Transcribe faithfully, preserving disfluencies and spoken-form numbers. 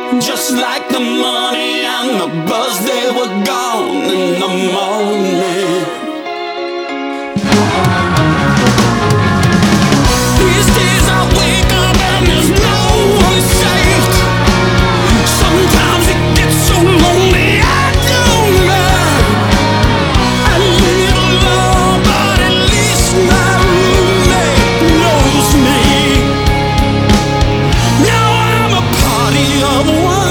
Just like the money and the buzz, they were gone in the morning. These days I wake up and there's no one safe. Sometimes it gets so lonely I don't mind. I live alone, but at least my roommate knows me. Now I'm a party of one.